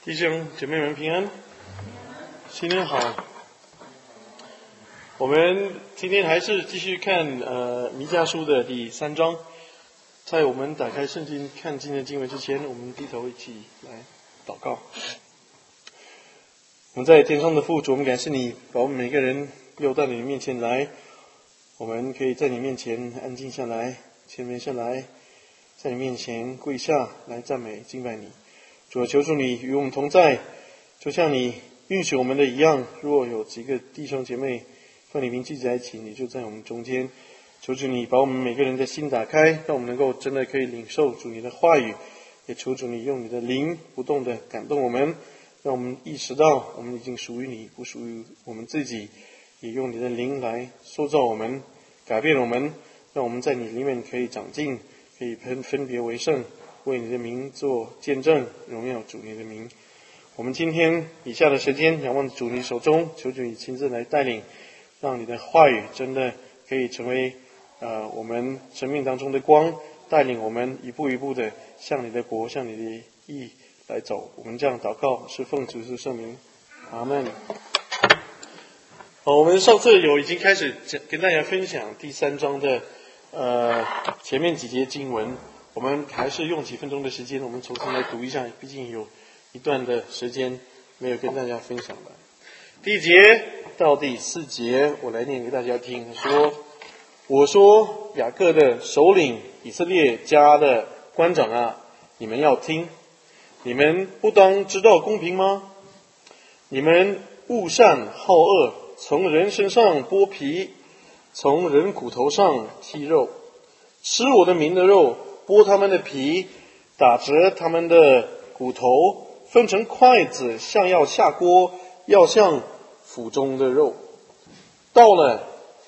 弟兄姐妹们平安，新年好。我们今天还是继续看弥迦书的第3章。在我们打开圣经看今天的经文之前，我们低头一起来祷告。我们在天上的父，主，我们感谢你把我们每个人又到你面前来，我们可以在你面前安静下来，谦卑下来，在你面前跪下来赞美敬拜你。主，求主你与我们同在，就像你允许我们的一样。若有几个弟兄姐妹和你名聚在一起，你就在我们中间。求主你把我们每个人的心打开，让我们能够真的可以领受主你的话语。也求主你用你的灵不动的感动我们，让我们意识到我们已经属于你，不属于我们自己。也用你的灵来塑造我们，改变我们，让我们在你里面可以长进，可以分别为圣，为你的名做见证，荣耀主你的名。我们今天以下的时间仰望主你手中，求主你亲自来带领，让你的话语真的可以成为我们生命当中的光，带领我们一步一步的向你的国，向你的义来走。我们这样祷告是奉主的圣名，阿们。好，我们上次已经开始跟大家分享第3章的前面几节经文，我们还是用几分钟的时间，我们重新来读一下，毕竟有一段的时间没有跟大家分享了。第1节到第4节，我来念给大家听。我说雅各的首领，以色列家的官长啊，你们要听，你们不当知道公平吗？你们恶善好恶，从人身上剥皮，从人骨头上剔肉，吃我的民的肉，剥他们的皮，打折他们的骨头，分成筷子，像要下锅，要像腹中的肉。到了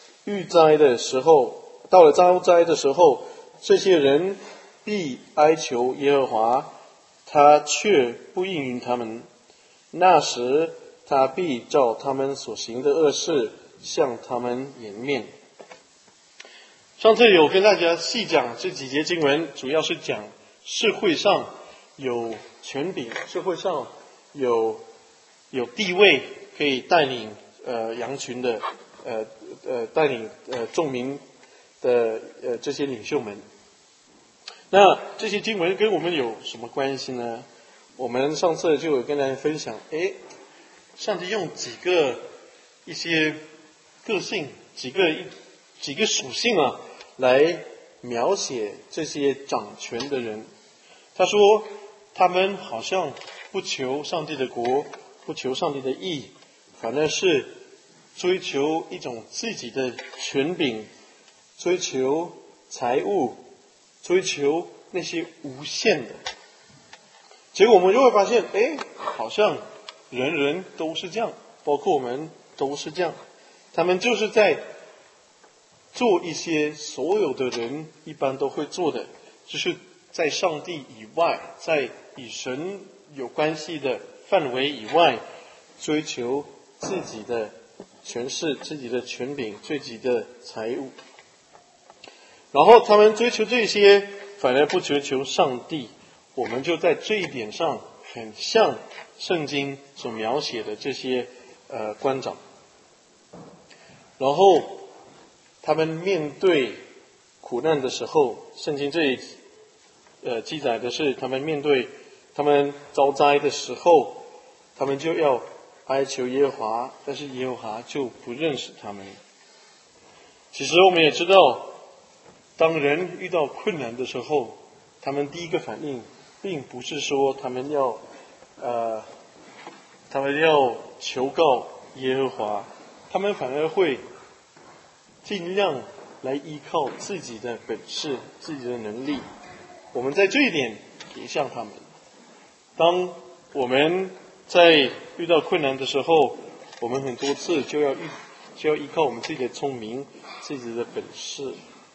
遭灾的时候，这些人必哀求耶和华，他却不应允他们。那时他必照他们所行的恶事向他们掩面。上次有跟大家细讲这几节经文，主要是讲社会上有权柄，社会上有地位，可以带领羊群的带领众民的这些领袖们。那这些经文跟我们有什么关系呢？我们上次就有跟大家分享，上帝用一些个性，几个属性啊，来描写这些掌权的人。他说他们好像不求上帝的国，不求上帝的义，反而是追求一种自己的权柄，追求财物，追求那些无限的。结果我们就会发现，好像人人都是这样，包括我们都是这样。他们就是在做一些所有的人一般都会做的，就是在上帝以外，在与神有关系的范围以外，追求自己的权势，自己的权柄，自己的财物。然后他们追求这些，反而不追求上帝。我们就在这一点上很像圣经所描写的这些官长。然后他们面对苦难的时候，圣经这里记载的是他们遭灾的时候，他们就要哀求耶和华，但是耶和华就不认识他们。其实我们也知道，当人遇到困难的时候，他们第一个反应并不是说他们要求告耶和华，他们反而会尽量来依靠自己的本事，自己的能力。我们在这一点也像他们。当我们在遇到困难的时候，我们很多次就要依靠我们自己的聪明，自己的本事。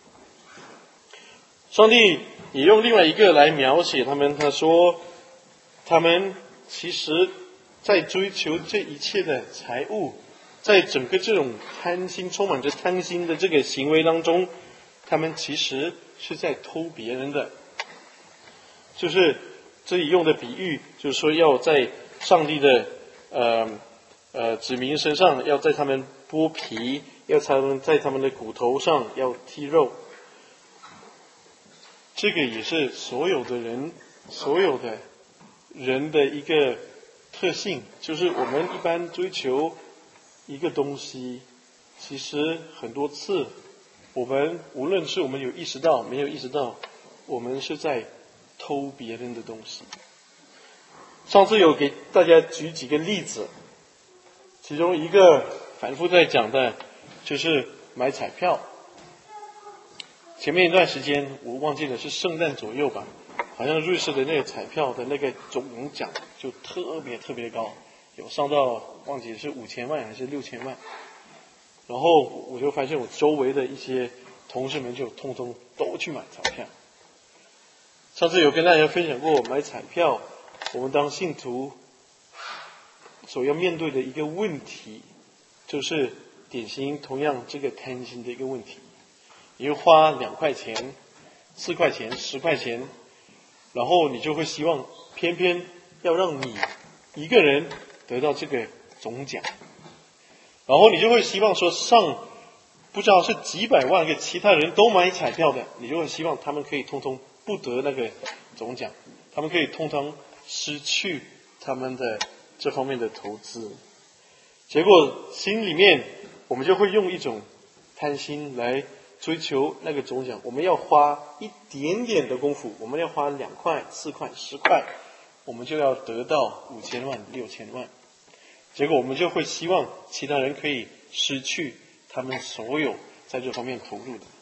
上帝也用另外一个来描写他们，他说他们其实在追求这一切的财物，在整个这种充满着贪心的这个行为当中，他们其实是在偷别人的。就是这里用的比喻，就是说要在上帝的子民身上要在他们剥皮，要在他们的骨头上要剔肉。这个也是所有的人的一个特性，就是我们一般追求一个东西，其实很多次我们无论是我们有意识到没有意识到，我们是在偷别人的东西。上次有给大家举几个例子，其中一个反复在讲的就是买彩票。前面一段时间我忘记了是圣诞左右吧，好像瑞士的那个彩票的那个总奖就特别高，有上到忘记是5000万还是6000万。然后我就发现我周围的一些同事们就通通都去买彩票。上次有跟大家分享过买彩票，我们当信徒所要面对的一个问题，就是典型同样这个贪心的一个问题。你就花2块钱、4块钱、10块钱，然后你就会希望偏偏要让你一个人得到这个总奖，然后你就会希望说不知道是几百万个其他人都买彩票的，你就会希望他们可以通通不得那个总奖，他们可以通通失去他们的这方面的投资。结果心里面我们就会用一种贪心来追求那个总奖，我们要花一点点的功夫，我们要花2块、4块、10块，我们就要得到5000万、6000万。结果我们就会希望其他人可以失去他们所有在这方面投入的。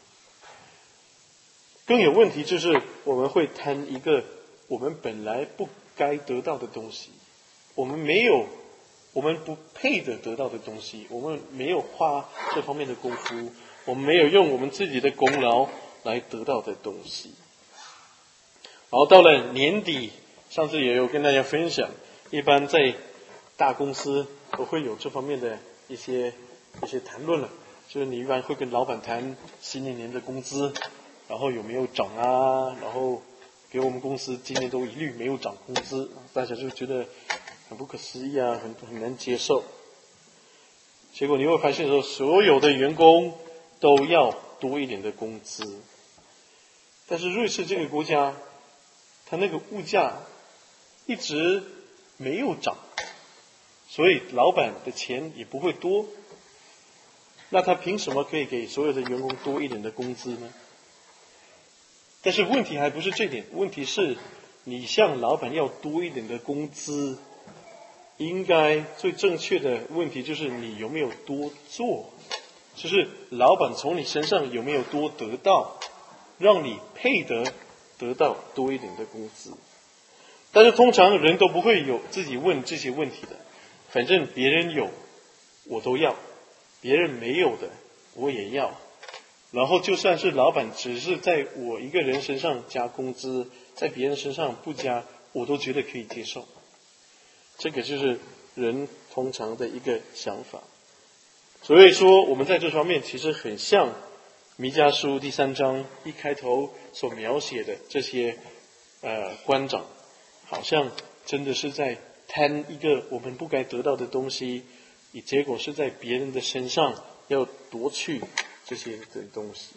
更有问题就是我们会贪一个我们本来不该得到的东西，我们不配得到的东西，我们没有花这方面的功夫，我们没有用我们自己的功劳来得到的东西。然后到了年底，上次也有跟大家分享，一般在大公司都会有这方面的一些谈论了，就是你一般会跟老板谈新一年的工资，然后有没有涨啊，然后给我们公司今年都一律没有涨工资，大家就觉得很不可思议啊，很难接受。结果你会发现说，所有的员工都要多一点的工资，但是瑞士这个国家，它那个物价一直没有涨，所以老板的钱也不会多，那他凭什么可以给所有的员工多一点的工资呢？但是问题还不是这点，问题是你向老板要多一点的工资，应该最正确的问题就是你有没有多做，就是老板从你身上有没有多得到，让你配得到多一点的工资。但是通常人都不会有自己问这些问题的，反正别人有我都要，别人没有的我也要，然后就算是老板只是在我一个人身上加工资，在别人身上不加，我都觉得可以接受。这个就是人通常的一个想法。所以说我们在这方面其实很像弥迦书第3章一开头所描写的这些官长，好像真的是在贪一个我们不该得到的东西，结果是在别人的身上要夺去这些的东西。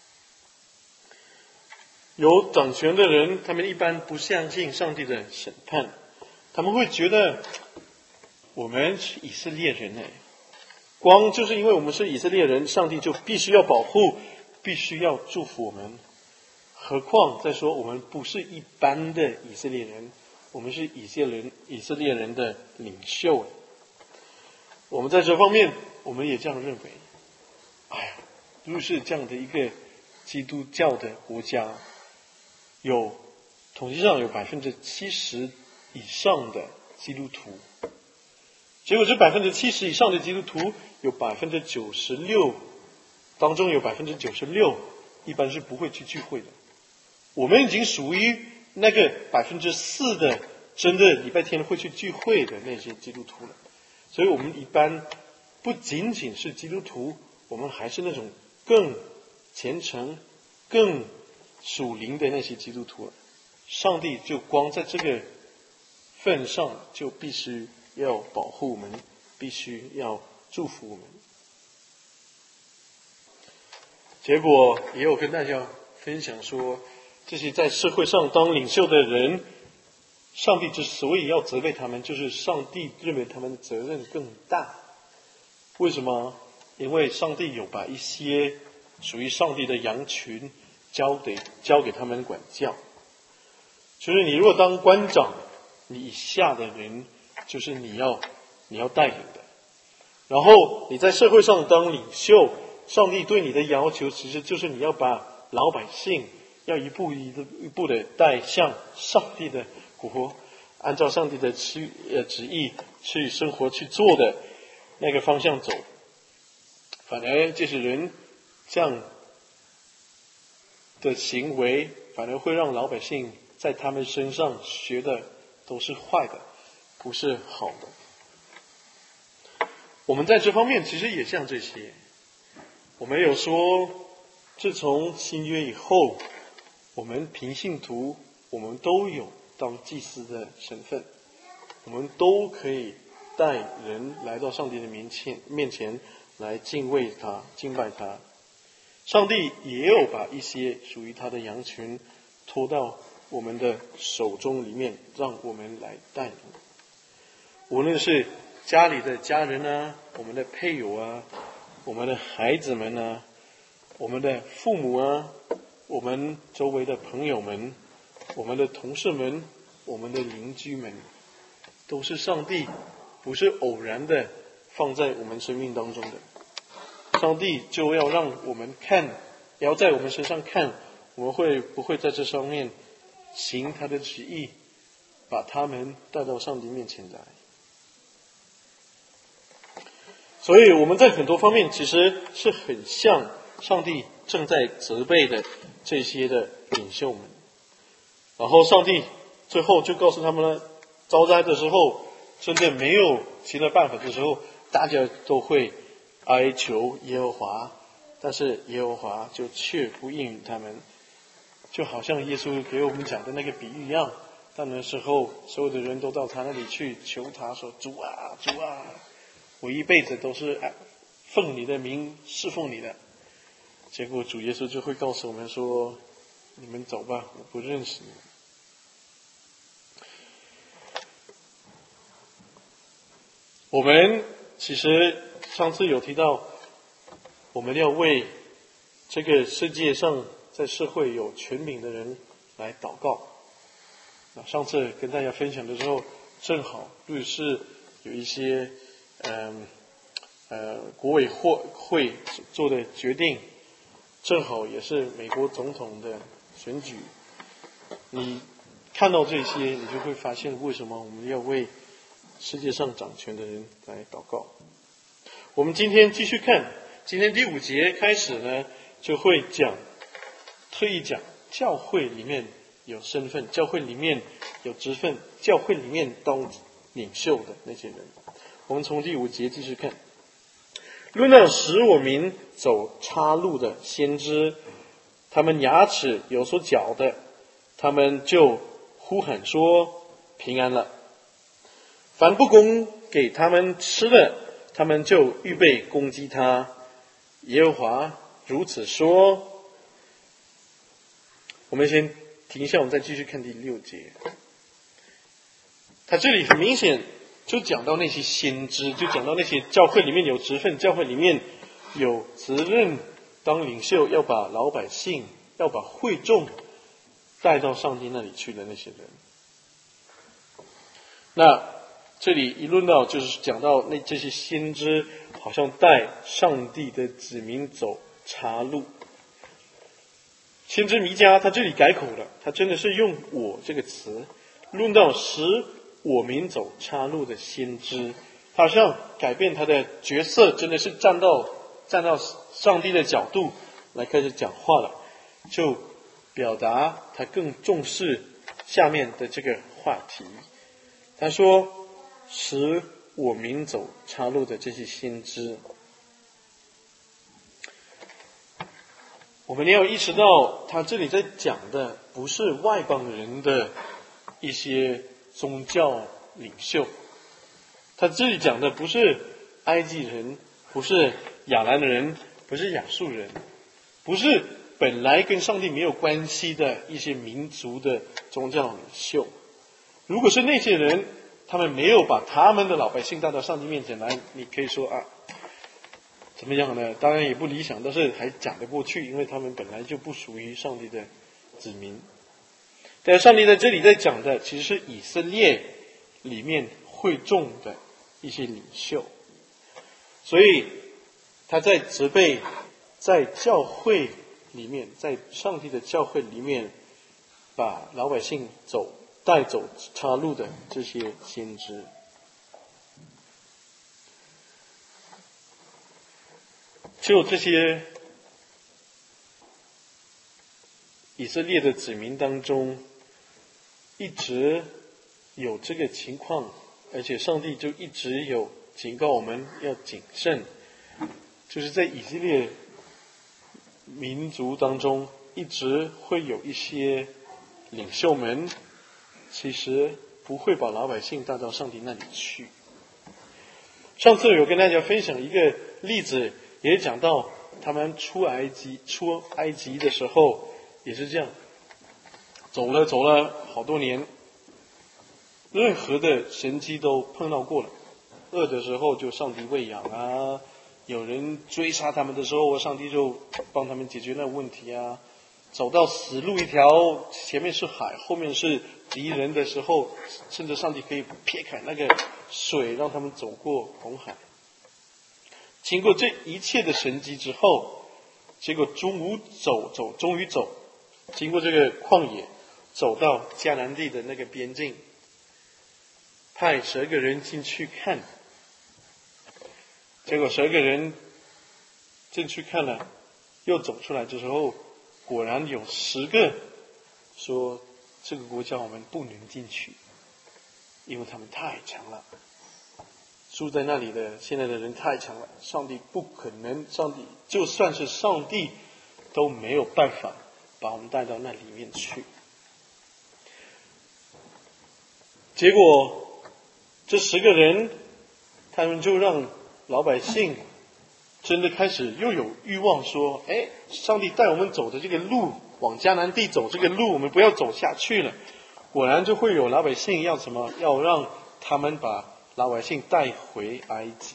有掌权的人，他们一般不相信上帝的审判，他们会觉得我们是以色列人光就是因为我们是以色列人，上帝就必须要保护，必须要祝福我们。何况再说我们不是一般的以色列人，我们是以色列人的领袖。我们在这方面我们也这样认为。瑞士这样的一个基督教的国家，统计上有70%以上的基督徒，结果这70%以上的基督徒有96%，当中有96%一般是不会去聚会的。我们已经属于那个4%的真的礼拜天会去聚会的那些基督徒了。所以我们一般不仅仅是基督徒，我们还是那种更虔诚、更属灵的那些基督徒了。上帝就光在这个份上，就必须要保护我们，必须要祝福我们。结果也有跟大家分享说，这些在社会上当领袖的人，上帝之所以要责备他们，就是上帝认为他们的责任更大。为什么？因为上帝有把一些属于上帝的羊群交给他们管教。就是你如果当官长，你以下的人就是你要带领的。然后你在社会上当领袖，上帝对你的要求其实就是你要把老百姓要一步一步的带向上帝的国，按照上帝的旨意去生活去做的那个方向走。反而这些人这样的行为，反而会让老百姓在他们身上学的都是坏的，不是好的。我们在这方面其实也像这些。我们有说，自从新约以后，我们平信徒，我们都有当祭司的身份，我们都可以带人来到上帝的面前来敬畏他，敬拜他。上帝也有把一些属于他的羊群托到我们的手中里面，让我们来带领。无论是家里的家人啊，我们的配偶啊，我们的孩子们啊，我们的父母啊，我们周围的朋友们，我们的同事们，我们的邻居们，都是上帝不是偶然的放在我们生命当中的。上帝就要让我们看，也要在我们身上看，我们会不会在这上面行他的旨意，把他们带到上帝面前来。所以我们在很多方面其实是很像上帝正在责备的这些的领袖们。然后上帝最后就告诉他们了，遭灾的时候，真的没有其他办法的时候，大家都会哀求耶和华，但是耶和华就却不应允他们。就好像耶稣给我们讲的那个比喻一样，但那时候所有的人都到他那里去求他说，主啊主啊，我一辈子都是奉你的名侍奉你的。结果主耶稣就会告诉我们说，你们走吧，我不认识你们。我们其实上次有提到，我们要为这个世界上在社会有权柄的人来祷告。那上次跟大家分享的时候，正好律师有一些国委会做的决定，正好也是美国总统的选举。你看到这些，你就会发现为什么我们要为世界上掌权的人来祷告。我们今天继续看，今天第5节开始呢，就会特意讲教会里面有身份，教会里面有职分，教会里面当领袖的那些人。我们从第5节继续看，论到使我民走岔路的先知，他们牙齿有所嚼的，他们就呼喊说平安了。凡不供给他们吃的，他们就预备攻击他。耶和华如此说。我们先停一下，我们再继续看第6节。他这里很明显就讲到那些先知，就讲到那些教会里面有职分，教会里面有责任当领袖，要把老百姓，要把会众带到上帝那里去的那些人。那这里一论到就是讲到这些先知好像带上帝的子民走岔路。先知弥迦他这里改口了，他真的是用我这个词，论到使我民走岔路的先知，他好像改变他的角色，真的是站到上帝的角度来开始讲话了，就表达他更重视下面的这个话题。他说使我民走岔路的这些先知，我们要意识到他这里在讲的不是外邦人的一些宗教领袖。他这里讲的不是埃及人，不是亚兰人，不是亚述人，不是本来跟上帝没有关系的一些民族的宗教领袖。如果是那些人，他们没有把他们的老百姓带到上帝面前来，你可以说怎么样呢？当然也不理想，但是还讲得过去，因为他们本来就不属于上帝的子民。但上帝在这里在讲的，其实是以色列里面会众的一些领袖，所以他在责备在教会里面，在上帝的教会里面，把老百姓带走岔路的这些先知。就这些以色列的子民当中，一直有这个情况，而且上帝就一直有警告我们要谨慎，就是在以色列民族当中，一直会有一些领袖们，其实不会把老百姓带到上帝那里去。上次有跟大家分享一个例子，也讲到他们出埃及的时候也是这样，走了好多年，任何的神迹都碰到过了。饿的时候就上帝喂养啊，有人追杀他们的时候，上帝就帮他们解决那问题啊。走到死路一条，前面是海，后面是敌人的时候，甚至上帝可以撇开那个水，让他们走过红海。经过这一切的神迹之后，结果终于走，经过这个旷野，走到迦南地的那个边境，派12个人进去看，结果12个人进去看了，又走出来的时候，果然有10个说这个国家我们不能进去，因为他们太强了，住在那里的现在的人太强了，上帝不可能，就算是上帝都没有办法把我们带到那里面去。结果这10个人，他们就让老百姓真的开始又有欲望说，上帝带我们走的这个路，往迦南地走这个路，我们不要走下去了。果然就会有老百姓要什么，要让他们把老百姓带回埃及。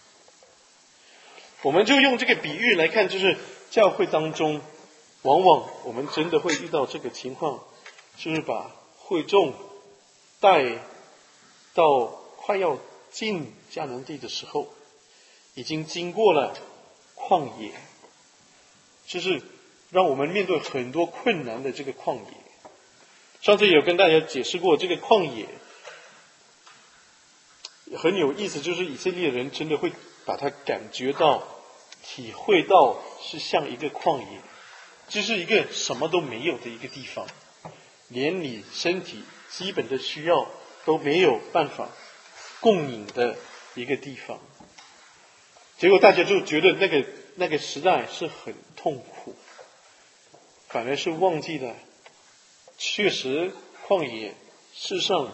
我们就用这个比喻来看，就是教会当中往往我们真的会遇到这个情况，就是把会众带到快要进迦南地的时候，已经经过了旷野，就是让我们面对很多困难的这个旷野。上次有跟大家解释过，这个旷野很有意思，就是以色列人真的会把它感觉到、体会到是像一个旷野，就是一个什么都没有的一个地方，连你身体基本的需要都没有办法供应的一个地方。结果大家就觉得那个时代是很痛苦，反而是忘记了，确实旷野世上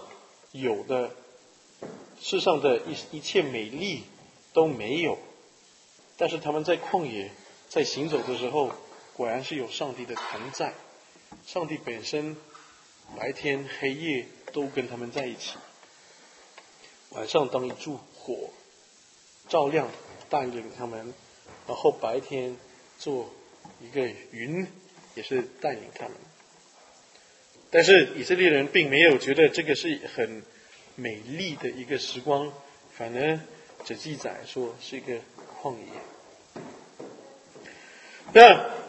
的一切美丽都没有，但是他们在旷野在行走的时候，果然是有上帝的同在，上帝本身白天黑夜都跟他们在一起，晚上当一柱火照亮带领他们，然后白天做一个云也是带领他们。但是以色列人并没有觉得这个是很美丽的一个时光，反而只记载说是一个旷野。那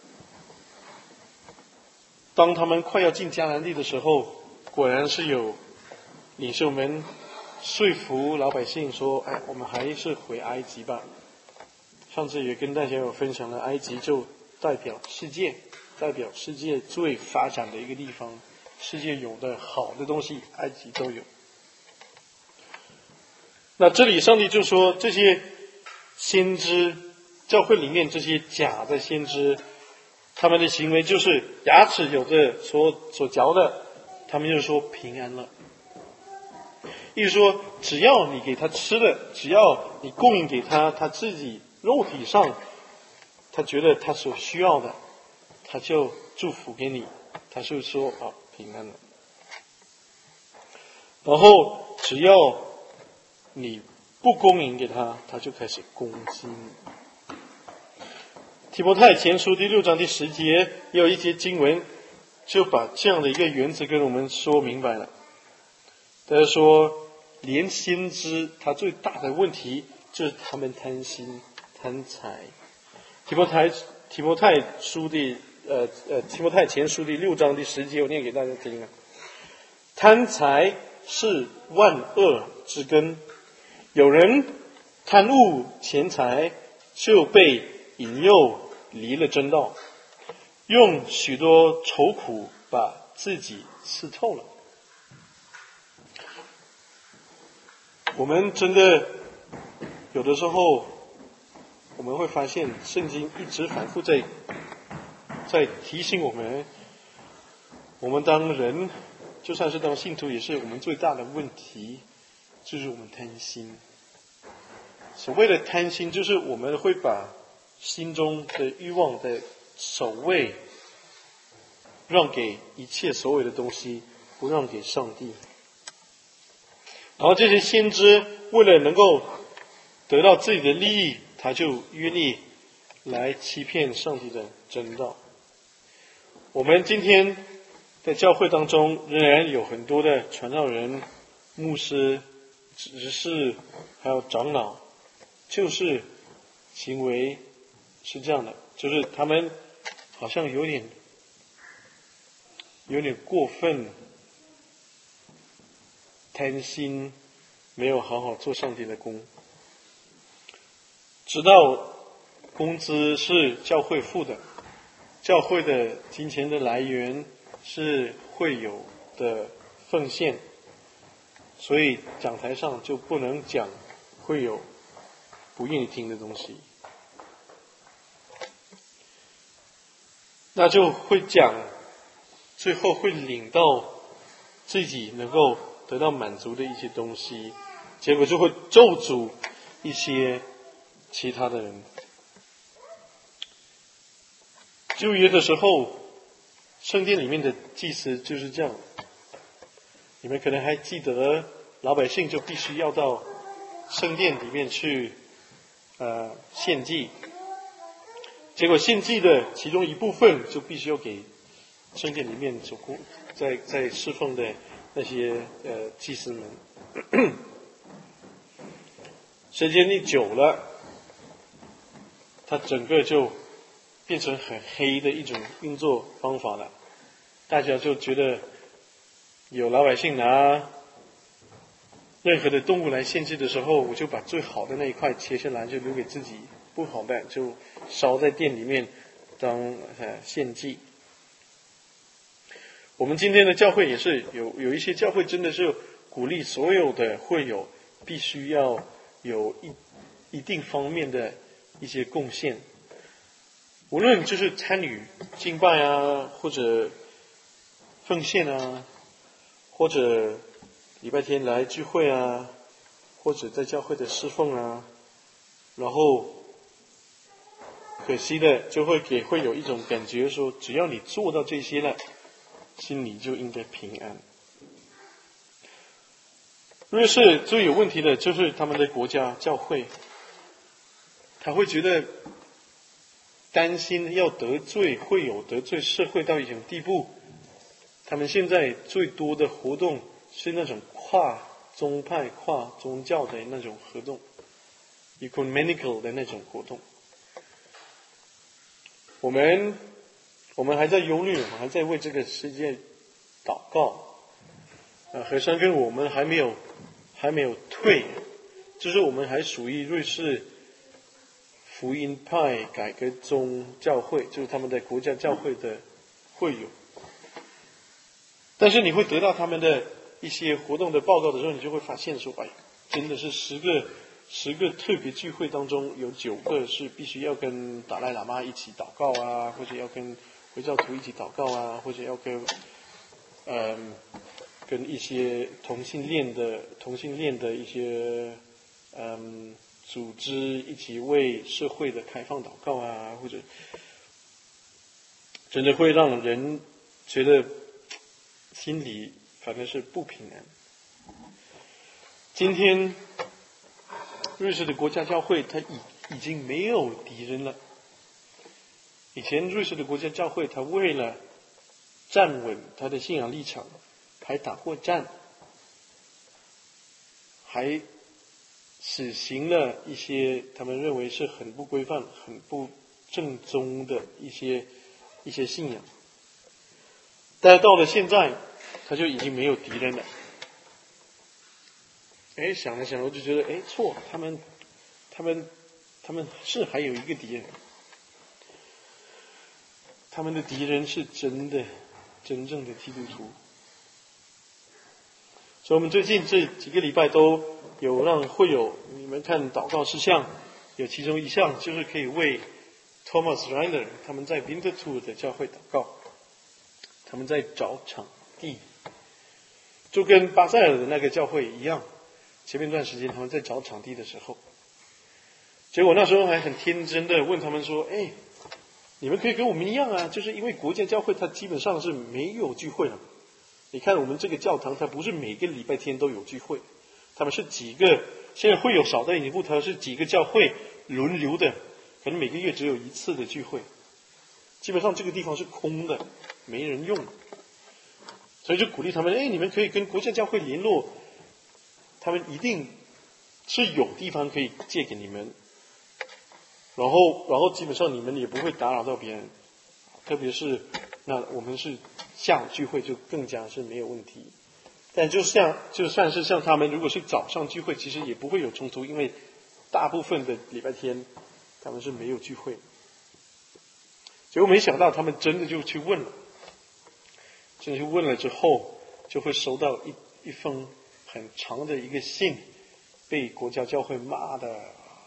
当他们快要进迦南地的时候，果然是有领袖们说服老百姓说，我们还是回埃及吧。上次也跟大家有分享了，埃及就代表世界最发展的一个地方，世界有的好的东西，埃及都有。那这里上帝就说，这些先知，教会里面这些假的先知，他们的行为就是牙齿有的所嚼的，他们就说平安了。 意思说，只要你给他吃的，只要你供应给他，他自己肉体上，他觉得他所需要的，他就祝福给你，他就说平安了。然后只要你不供应给他，他就开始攻击你。提摩太前书第6章第10节也有一节经文，就把这样的一个原则跟我们说明白了。他说，连先知他最大的问题就是他们贪心贪财。提摩太前书第6章第10节，我念给大家听啊。贪财是万恶之根，有人贪恶钱财，就被引诱离了真道，用许多愁苦把自己刺透了。我们真的有的时候，我们会发现圣经一直反复在提醒我们，我们当人，就算是当信徒，也是我们最大的问题，就是我们贪心。所谓的贪心，就是我们会把心中的欲望的首位让给一切所有的东西，不让给上帝。然后这些先知为了能够得到自己的利益，他就愿意来欺骗上帝的真道。我们今天在教会当中仍然有很多的传道人、牧师、执事还有长老，就是行为是这样的，就是他们好像有点过分贪心，没有好好做上帝的工，直到工资是教会付的，教会的金钱的来源是会友的奉献，所以讲台上就不能讲会友不愿意听的东西，那就会讲，最后会领到自己能够得到满足的一些东西，结果就会咒诅一些其他的人。旧约的时候，圣殿里面的祭司就是这样，你们可能还记得，老百姓就必须要到圣殿里面去献祭，结果献祭的其中一部分就必须要给圣殿里面在侍奉的那些祭司们。时间一久了，它整个就变成很黑的一种运作方法了。大家就觉得有老百姓拿任何的动物来献祭的时候，我就把最好的那一块切下来，就留给自己，不好的就烧在殿里面当献祭。我们今天的教会也是有一些教会真的是鼓励所有的会友必须要有一定方面的一些贡献，无论就是参与敬拜啊，或者奉献啊，或者礼拜天来聚会啊，或者在教会的侍奉啊，然后可惜的就会给会有一种感觉说，只要你做到这些了，心里就应该平安。瑞士最有问题的就是他们的国家教会，他会觉得担心要得罪会友，得罪社会到一种地步，他们现在最多的活动是那种跨宗派、跨宗教的那种活动 ，ecumenical 的那种活动。我们还在忧虑，我们还在为这个世界祷告。和尚跟我们还没有退，就是我们还属于瑞士福音派改革宗教会，就是他们的国家教会的会友。但是你会得到他们的一些活动的报告的时候，你就会发现说，真的是10个特别聚会当中有9个是必须要跟达赖喇嘛一起祷告啊，或者要跟回教徒一起祷告啊，或者要跟跟一些同性恋的一些组织一起为社会的开放祷告啊，或者真的会让人觉得心里反正是不平安。今天瑞士的国家教会它已经没有敌人了。以前瑞士的国家教会它为了站稳它的信仰立场，还打过战，还实行了一些他们认为是很不规范、很不正宗的一些信仰。但是到了现在，他就已经没有敌人了。想了想，我就觉得，错，他们是还有一个敌人，他们的敌人是真正的基督徒。所以我们最近这几个礼拜都有让会友你们看祷告事项，有其中一项就是可以为 Thomas Reiner 他们在 Winterthur 的教会祷告，他们在找场地，就跟巴塞尔的那个教会一样。前面一段时间他们在找场地的时候，结果那时候还很天真的问他们说，你们可以跟我们一样啊，就是因为国家教会它基本上是没有聚会了。你看我们这个教堂它不是每个礼拜天都有聚会，他们是几个，现在会有少的一部它是几个教会轮流的，可能每个月只有一次的聚会，基本上这个地方是空的，没人用，所以就鼓励他们，你们可以跟国家教会联络，他们一定是有地方可以借给你们，然后基本上你们也不会打扰到别人，特别是那我们是下午聚会就更加是没有问题。但就算是像他们如果是早上聚会，其实也不会有冲突，因为大部分的礼拜天他们是没有聚会。结果没想到他们真的就去问了，真的去问了之后，就会收到一封很长的一个信，被国家教会骂的。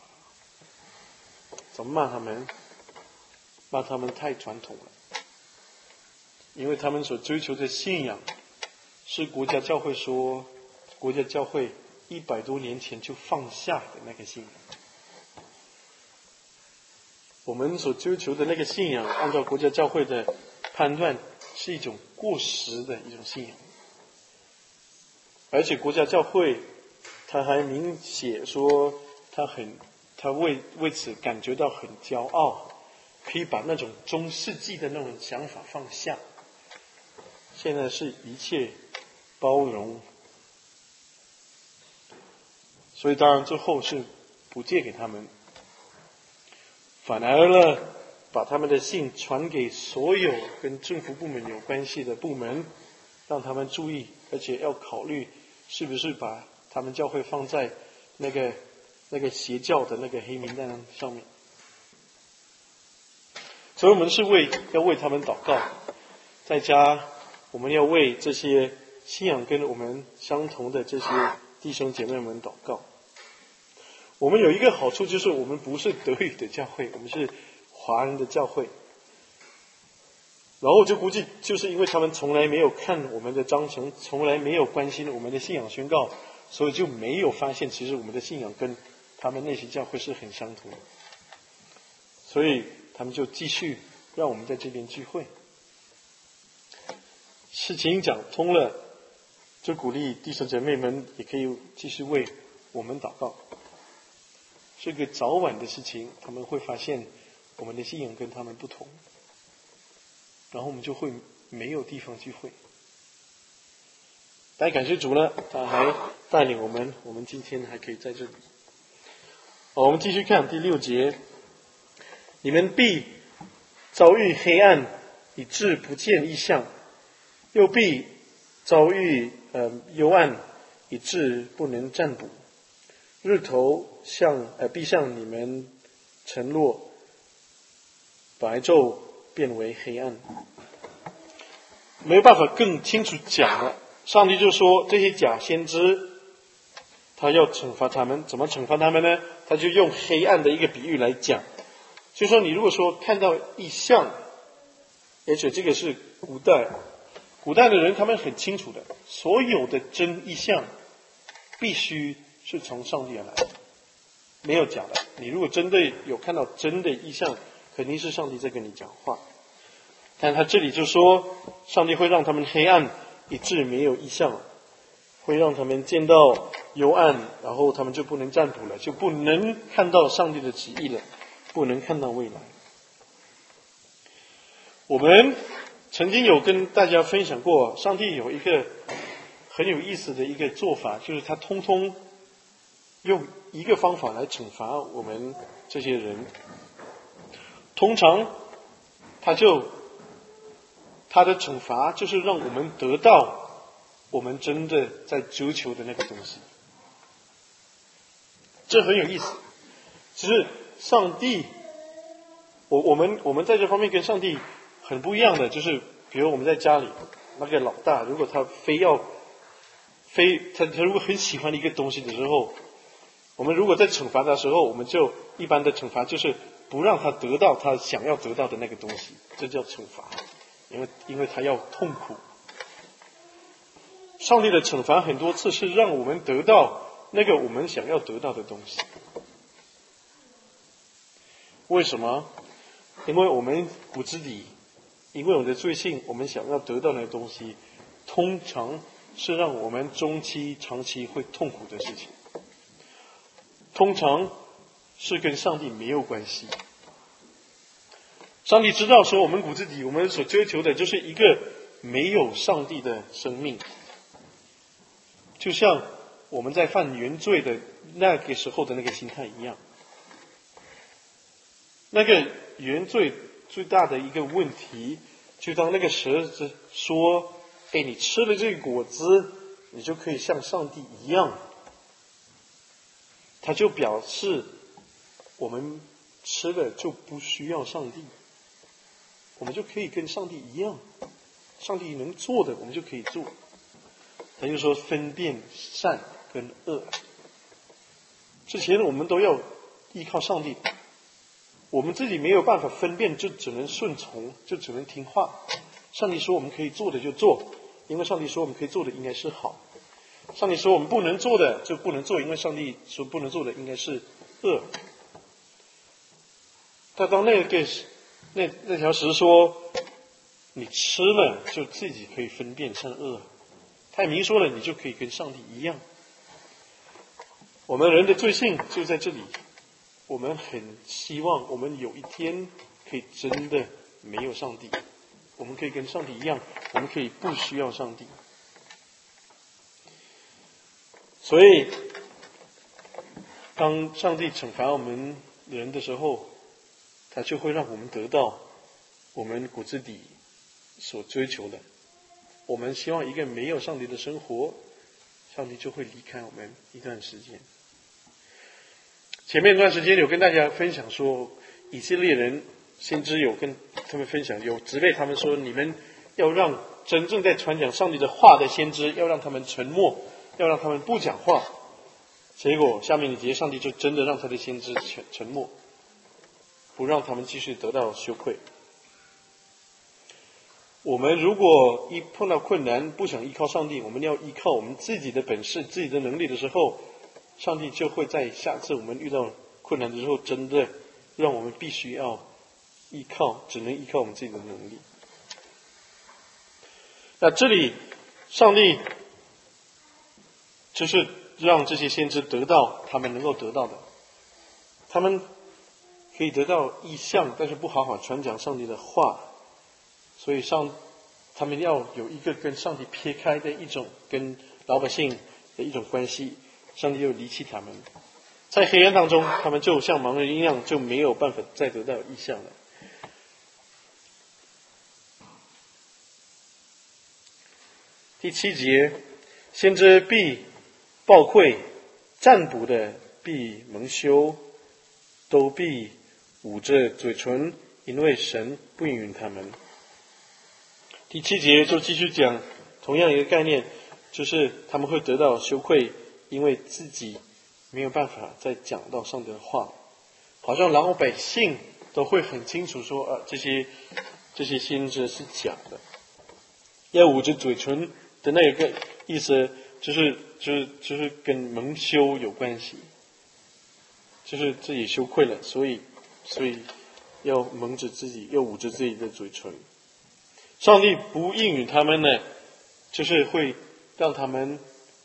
怎么骂他们？骂他们太传统了，因为他们所追求的信仰是国家教会说国家教会100多年前就放下的那个信仰。我们所追求的那个信仰，按照国家教会的判断，是一种过时的一种信仰。而且国家教会他还明写说他为此感觉到很骄傲，可以把那种中世纪的那种想法放下，现在是一切包容。所以当然最后是不借给他们，反而呢把他们的信传给所有跟政府部门有关系的部门，让他们注意，而且要考虑是不是把他们教会放在那个邪教的那个黑名单上面。所以我们是要为他们祷告，在家我们要为这些信仰跟我们相同的这些弟兄姐妹们祷告。我们有一个好处，就是我们不是德语的教会，我们是华人的教会。然后就估计就是因为他们从来没有看我们的章程，从来没有关心我们的信仰宣告，所以就没有发现其实我们的信仰跟他们那些教会是很相同的。所以他们就继续让我们在这边聚会。事情讲通了，就鼓励弟兄姐妹们也可以继续为我们祷告。是个早晚的事情，他们会发现我们的信仰跟他们不同，然后我们就会没有地方聚会。但感谢主呢，他还带领我们今天还可以在这里。好，我们继续看第6节，你们必遭遇黑暗，以致不见异象，又必遭遇幽暗，以致不能占卜。日头必向你们沉落，白昼变为黑暗。没有办法更清楚讲了。上帝就说这些假先知，他要惩罚他们，怎么惩罚他们呢？他就用黑暗的一个比喻来讲，就说你如果说看到异象，而且这个是古代， 古代的人他们很清楚的，所有的真异象必须是从上帝而来的，没有假的。你如果真的有看到真的异象，肯定是上帝在跟你讲话。但他这里就说，上帝会让他们黑暗，以致没有异象，会让他们见到幽暗，然后他们就不能占卜了，就不能看到上帝的旨意了，不能看到未来。我们曾经有跟大家分享过，上帝有一个很有意思的一个做法，就是他通通用一个方法来惩罚我们这些人。通常他的惩罚就是让我们得到我们真的在追求的那个东西。这很有意思。只是上帝，我们在这方面跟上帝很不一样的，就是比如我们在家里，那个老大如果他他如果很喜欢的一个东西的时候，我们如果在惩罚他的时候，我们就一般的惩罚就是不让他得到他想要得到的那个东西，这叫惩罚，因为他要痛苦。上帝的惩罚很多次是让我们得到那个我们想要得到的东西。为什么？因为我们骨子里，因为我们的罪性，我们想要得到那个东西，通常是让我们中期、长期会痛苦的事情。通常是跟上帝没有关系。上帝知道说，我们骨子里我们所追求的就是一个没有上帝的生命，就像我们在犯原罪的那个时候的那个心态一样。那个原罪最大的一个问题，就当那个蛇子说：“哎，你吃了这个果子，你就可以像上帝一样。”他就表示我们吃了就不需要上帝，我们就可以跟上帝一样，上帝能做的我们就可以做。他就说分辨善跟恶，之前我们都要依靠上帝，我们自己没有办法分辨，就只能顺从，就只能听话。上帝说我们可以做的就做，因为上帝说我们可以做的应该是好。上帝说我们不能做的就不能做，因为上帝说不能做的应该是恶。但当那条蛇说你吃了就自己可以分辨善恶，他也明说了你就可以跟上帝一样。我们人的罪性就在这里，我们很希望我们有一天可以真的没有上帝，我们可以跟上帝一样，我们可以不需要上帝。所以当上帝惩罚我们人的时候，他就会让我们得到我们骨子里所追求的。我们希望一个没有上帝的生活，上帝就会离开我们一段时间。前面一段时间有跟大家分享说，以色列人先知有跟他们分享，有责备他们说，你们要让真正在传讲上帝的话的先知，要让他们沉默，要让他们不讲话。结果下面一节，上帝就真的让他的先知沉默，不让他们继续得到羞愧。我们如果一碰到困难不想依靠上帝，我们要依靠我们自己的本事、自己的能力的时候，上帝就会在下次我们遇到困难的时候，真的让我们必须要只能依靠我们自己的能力。那这里上帝就是让这些先知得到他们能够得到的，他们可以得到异象，但是不好好传讲上帝的话，所以他们要有一个跟上帝撇开的一种跟老百姓的一种关系，上帝就离弃他们，在黑暗当中，他们就像盲人一样，就没有办法再得到异象了。第7节，先知必暴愧，占卜的必蒙羞，都必捂着嘴唇，因为神不允许他们。第7节就继续讲同样一个概念，就是他们会得到羞愧，因为自己没有办法再讲到上帝的话，好像老百姓都会很清楚说，这些先知是假的。 要捂着嘴唇的那个意思，就是跟蒙羞有关系，就是自己羞愧了，所以要蒙着自己，要捂着自己的嘴唇。上帝不应允他们呢，就是会让他们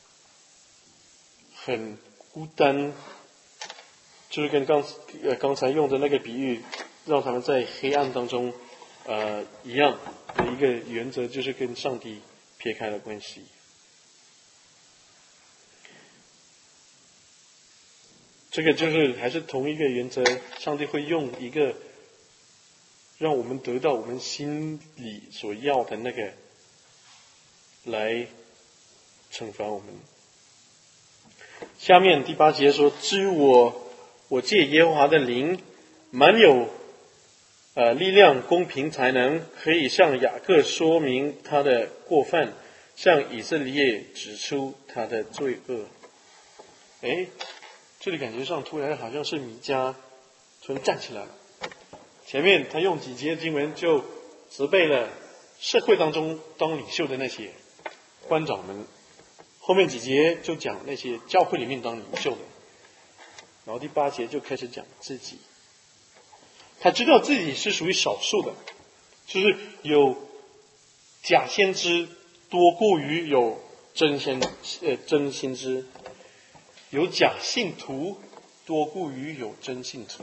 很孤单，就是跟刚才用的那个比喻，让他们在黑暗当中一样的一个原则，就是跟上帝撇开了关系。这个就是还是同一个原则，上帝会用一个让我们得到我们心里所要的那个来惩罚我们。下面第8节说，至于我借耶和华的灵，满有力量、公平、才能，可以向雅各说明他的过犯，向以色列指出他的罪恶。这里感觉上突然好像是弥迦突然站起来了。前面他用几节经文就责备了社会当中当领袖的那些官长们，后面几节就讲那些教会里面当领袖的，然后第8节就开始讲自己。他知道自己是属于少数的，就是有假先知多过于有真先知，有假信徒多过于有真信徒。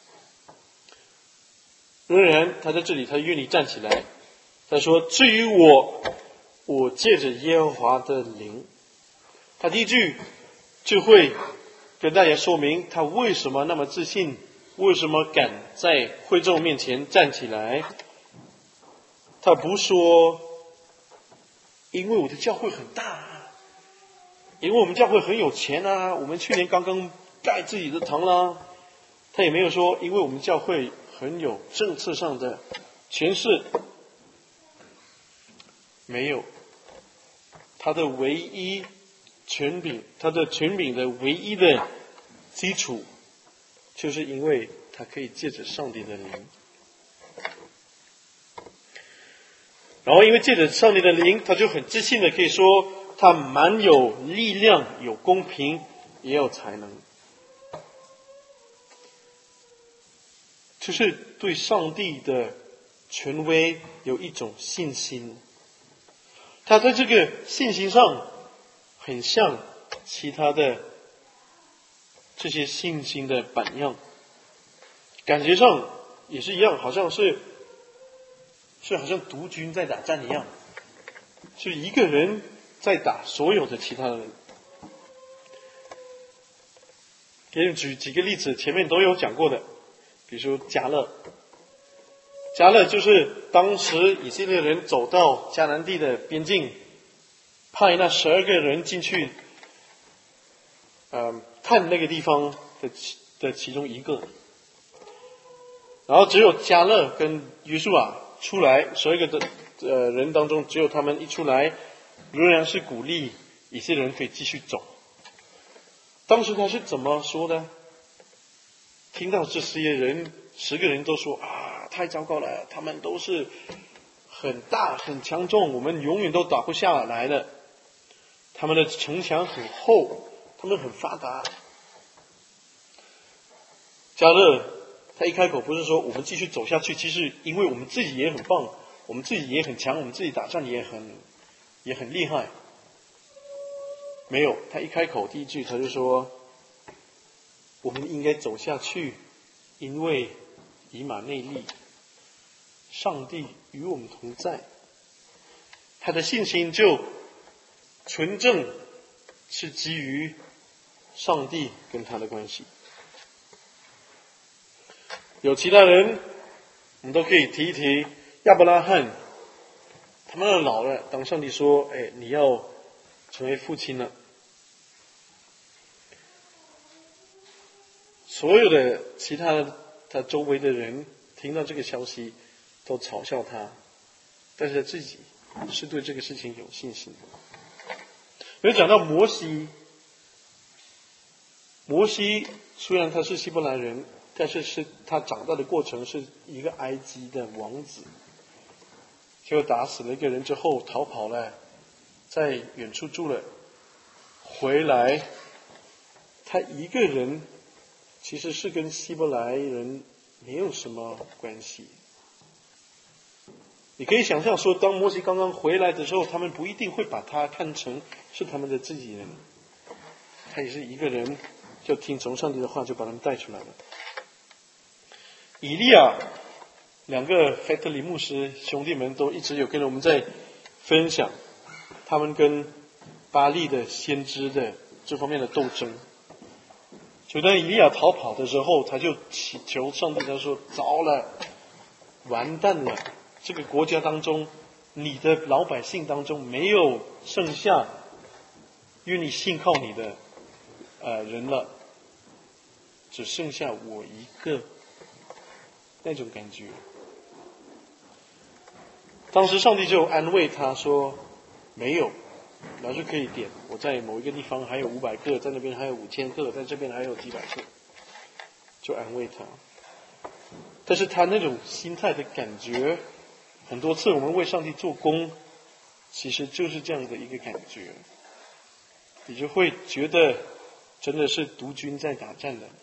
仍然他在这里他愿意站起来，他说，至于我借着耶和华的灵。他第一句就会跟大家说明他为什么那么自信，为什么敢在会众面前站起来。他不说因为我的教会很大，因为我们教会很有钱啊，我们去年刚刚盖自己的堂啦。他也没有说因为我们教会很有政策上的权势，没有。他的唯一权柄，他的权柄的唯一的基础，就是因为他可以借着上帝的灵。然后因为借着上帝的灵，他就很自信的可以说，他蛮有力量，有公平，也有才能。就是对上帝的权威有一种信心。他在这个信心上很像其他的这些信心的榜样，感觉上也是一样，好像是好像独军在打仗一样，是一个人在打所有的其他的人。给你举几个例子，前面都有讲过的，比如说迦勒。迦勒就是当时以色列人走到迦南地的边境，派那12个人进去看那个地方的其中一个，然后只有迦勒跟约书亚出来，12个的人当中只有他们一出来，仍然是鼓励以色列人可以继续走。当时他是怎么说的？听到这些人10个人都说太糟糕了，他们都是很大很强壮，我们永远都打不下来的，他们的城墙很厚，他们很发达。迦勒他一开口不是说我们继续走下去，其实因为我们自己也很棒，我们自己也很强，我们自己打仗也很厉害。没有，他一开口第一句他就说我们应该走下去，因为以马内利，上帝与我们同在。他的信心就纯正，是基于上帝跟他的关系。有其他人我们都可以提一提，亚伯拉罕他们老了，当上帝说你要成为父亲了，所有的其他周围的人听到这个消息都嘲笑他，但是他自己是对这个事情有信心的。有讲到摩西虽然他是希伯来人，但是他长大的过程是一个埃及的王子， 就打死了一个人之后逃跑了，在远处住了，回来，他一个人其实是跟希伯来人没有什么关系。你可以想象说，当摩西刚刚回来的时候，他们不一定会把他看成是他们的自己人，他也是一个人，就听从上帝的话，就把他们带出来了。以利亚，两个费特里牧师兄弟们都一直有跟我们在分享他们跟巴力的先知的这方面的斗争。就当以利亚逃跑的时候，他就祈求上帝，他说：糟了，完蛋了，这个国家当中，你的老百姓当中没有剩下愿意信靠你的人了，只剩下我一个，那种感觉。当时上帝就安慰他说：没有，老师可以点，我在某一个地方还有500个，在那边还有5000个，在这边还有几百个，就安慰他。但是他那种心态的感觉，很多次我们为上帝做工，其实就是这样的一个感觉，你就会觉得真的是独军在打战的。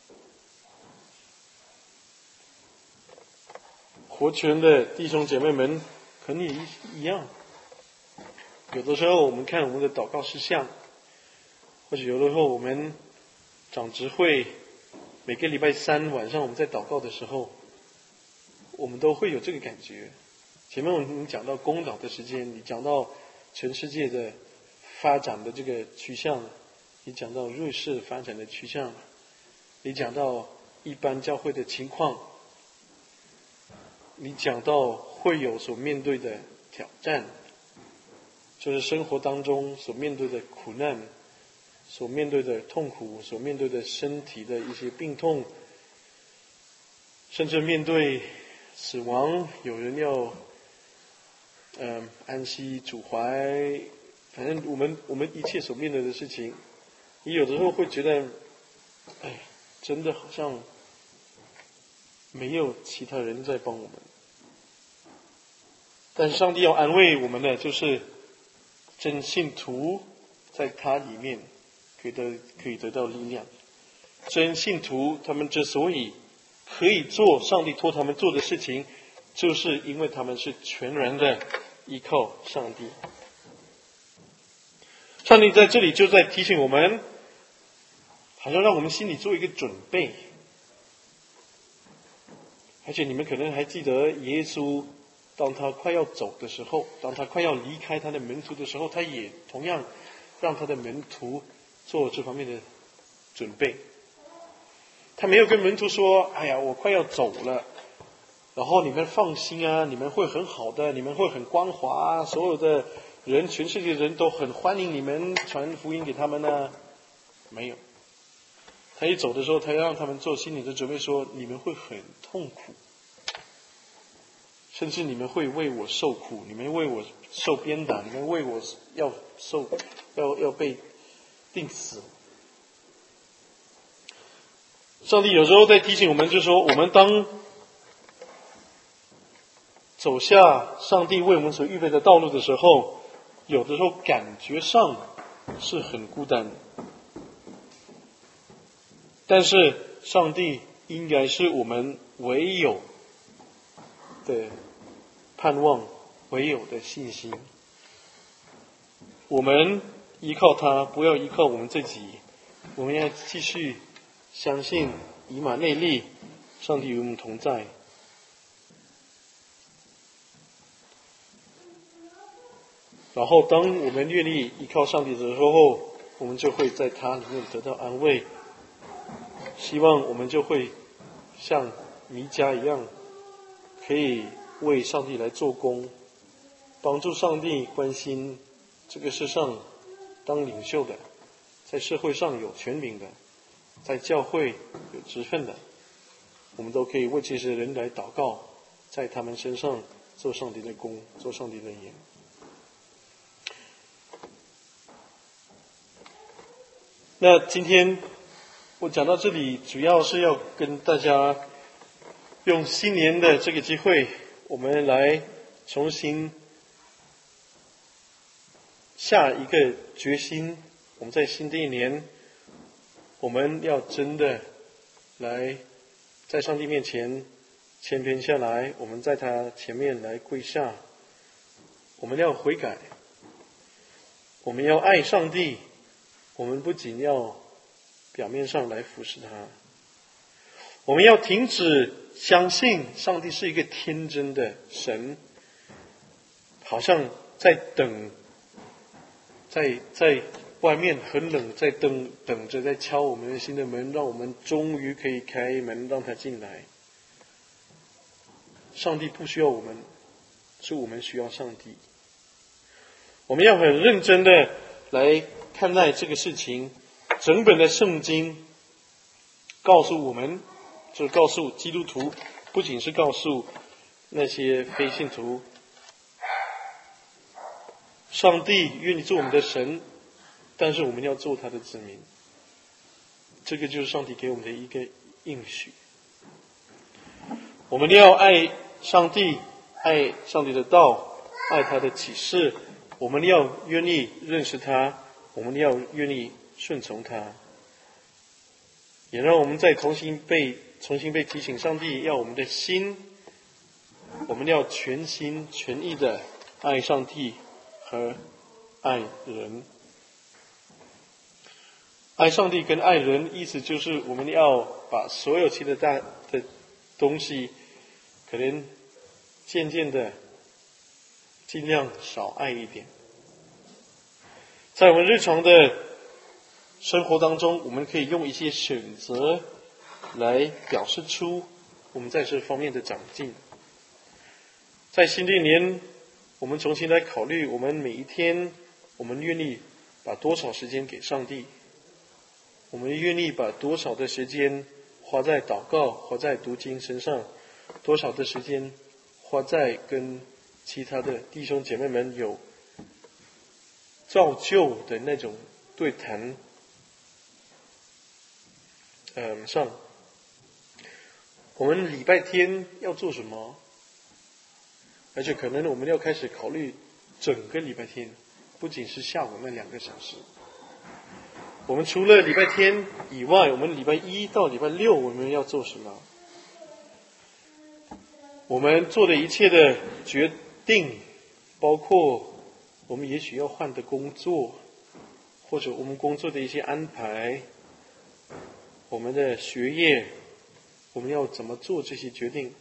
活泉的弟兄姐妹们可能也一样，有的时候我们看我们的祷告事项，或者有的时候我们长执会每个礼拜3晚上我们在祷告的时候，我们都会有这个感觉。前面我们讲到公祷的时间，你讲到全世界的发展的这个趋向，你讲到瑞士发展的趋向，你讲到一般教会的情况，你讲到会有所面对的挑战，就是生活当中所面对的苦难，所面对的痛苦，所面对的身体的一些病痛，甚至面对死亡，有人要安息主怀，反正我们一切所面对的事情，你有的时候会觉得，真的好像没有其他人在帮我们。但是上帝要安慰我们的，就是真信徒在他里面可以得到力量。真信徒他们之所以可以做上帝托他们做的事情，就是因为他们是全然的依靠上帝。上帝在这里就在提醒我们，好像让我们心里做一个准备。而且你们可能还记得耶稣当他快要走的时候，当他快要离开他的门徒的时候，他也同样让他的门徒做这方面的准备。他没有跟门徒说：哎呀，我快要走了，然后你们放心啊，你们会很好的，你们会很光滑，所有的人，全世界的人都很欢迎你们传福音给他们呢。没有，他一走的时候，他要让他们做心理的准备，说你们会很痛苦，甚至你们会为我受苦，你们为我受鞭打，你们为我要被钉死。上帝有时候在提醒我们，就是说我们当走下上帝为我们所预备的道路的时候，有的时候感觉上是很孤单的，但是上帝应该是我们唯有的盼望，唯有的信心。我们依靠他，不要依靠我们自己，我们要继续相信以马内利，上帝与我们同在。然后当我们愿意依靠上帝的时候，我们就会在他里面得到安慰。希望我们就会像弥迦一样，可以为上帝来做工，帮助上帝关心这个世上当领袖的，在社会上有权柄的，在教会有职分的，我们都可以为这些人来祷告，在他们身上做上帝的工，做上帝的盐。那今天我讲到这里，主要是要跟大家用新年的这个机会，我们来重新下一个决心，我们在新的一年，我们要真的来在上帝面前谦卑下来，我们在他前面来跪下，我们要悔改，我们要爱上帝，我们不仅要表面上来服侍他，我们要停止相信上帝是一个天真的神，好像在等，在外面很冷，在等着，在敲我们的心的门，让我们终于可以开门让他进来。上帝不需要我们，是我们需要上帝。我们要很认真的来看待这个事情。整本的圣经告诉我们，就是告诉基督徒，不仅是告诉那些非信徒，上帝愿意做我们的神，但是我们要做他的子民。这个就是上帝给我们的一个应许。我们要爱上帝，爱上帝的道，爱他的启示，我们要愿意认识他，我们要愿意顺从他，也让我们再重新被提醒，上帝要我们的心，我们要全心全意的爱上帝和爱人。爱上帝跟爱人，意思就是我们要把所有其他的东西，可能渐渐的尽量少爱一点。在我们日常的生活当中，我们可以用一些选择来表示出我们在这方面的长进。在新的一年，我们重新来考虑，我们每一天，我们愿意把多少时间给上帝，我们愿意把多少的时间花在祷告，花在读经身上，多少的时间花在跟其他的弟兄姐妹们有造就的那种对谈上。我们礼拜天要做什么？而且可能我们要开始考虑整个礼拜天，不仅是下午那2个小时。我们除了礼拜天以外，我们礼拜1到礼拜6我们要做什么？我们做的一切的决定，包括我们也许要换的工作，或者我们工作的一些安排，我们的学业，我们要怎么做这些决定？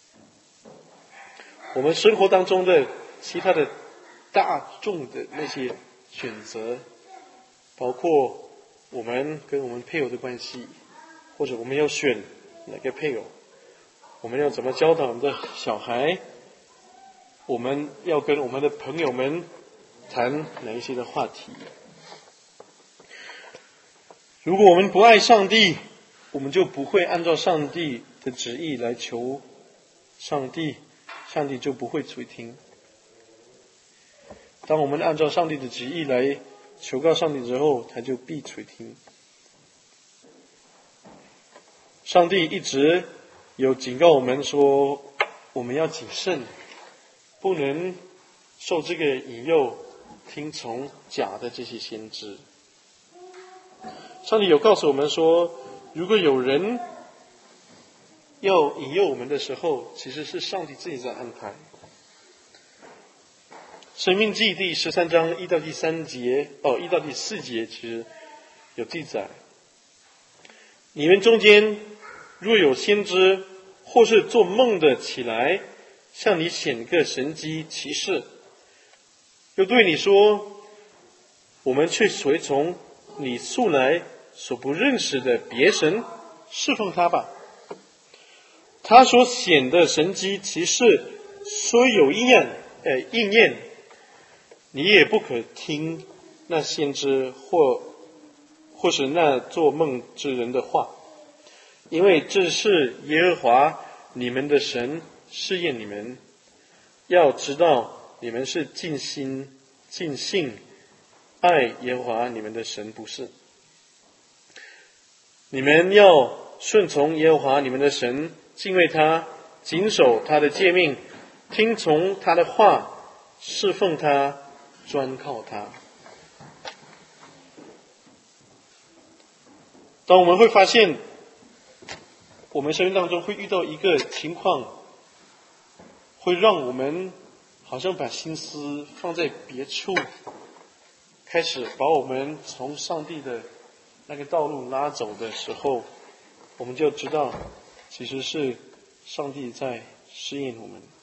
我们生活当中的其他的大众的那些选择，包括我们跟我们配偶的关系，或者我们要选哪个配偶，我们要怎么教导我们的小孩，我们要跟我们的朋友们谈哪一些的话题。如果我们不爱上帝，我们就不会按照上帝的旨意来求上帝，上帝就不会垂听。当我们按照上帝的旨意来求告上帝之后，他就必垂听。上帝一直有警告我们说，我们要谨慎，不能受这个引诱，听从假的这些先知。上帝有告诉我们说，如果有人要引诱我们的时候，其实是上帝自己在安排。申命记第13章1到第4节其实有记载，你们中间若有先知或是做梦的起来，向你显个神迹奇事，又对你说，我们去随从你素来所不认识的别神，侍奉他吧。他所显的神迹奇事虽有应验，你也不可听那先知或是那做梦之人的话，因为这是耶和华你们的神试验你们，要知道你们是尽心尽性爱耶和华你们的神，不是。你们要顺从耶和华你们的神，敬畏他，谨守他的诫命， 听从他的话，侍奉他，专靠他。当我们会发现，我们生命当中会遇到一个情况，会让我们好像把心思放在别处，开始把我们从上帝的那个道路拉走的时候，我们就知道，其实是上帝在试验我们。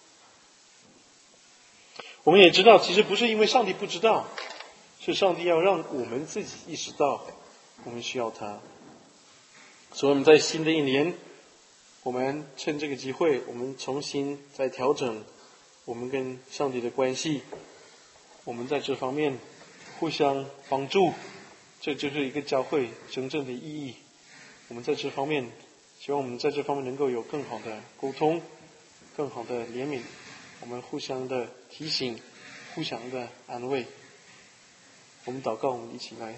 我们也知道，其实不是因为上帝不知道，是上帝要让我们自己意识到，我们需要他。所以我们在新的一年，我们趁这个机会，我们重新再调整我们跟上帝的关系。我们在这方面互相帮助，这就是一个教会真正的意义。我们在这方面，希望我们在这方面能够有更好的沟通，更好的怜悯，我们互相的提醒，互相的安慰。我们祷告，我们一起来。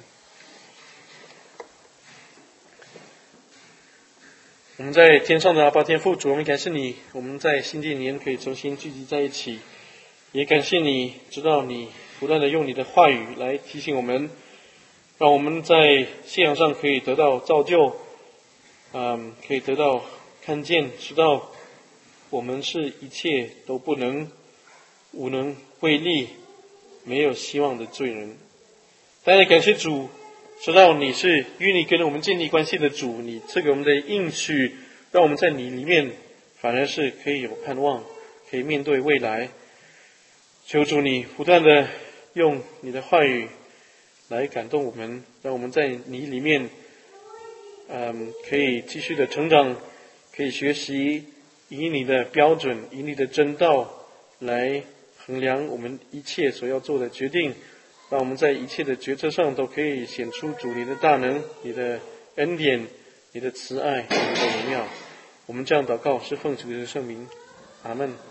我们在天上的阿爸天父，主，我们感谢你，我们在新的一年可以重新聚集在一起，也感谢你，知道你不断的用你的话语来提醒我们，让我们在信仰上可以得到造就，可以得到看见，知道我们是一切都不能、无能为力、没有希望的罪人。但也感谢主，知道你是与你跟我们建立关系的主，你赐给我们的应许，让我们在你里面反而是可以有盼望，可以面对未来。求主你不断的用你的话语来感动我们，让我们在你里面可以继续的成长，可以学习以你的标准，以你的真道来衡量我们一切所要做的决定，让我们在一切的决策上都可以显出主你的大能，你的恩典，你的慈爱，你的荣耀。我们这样祷告是奉主的圣名，阿们。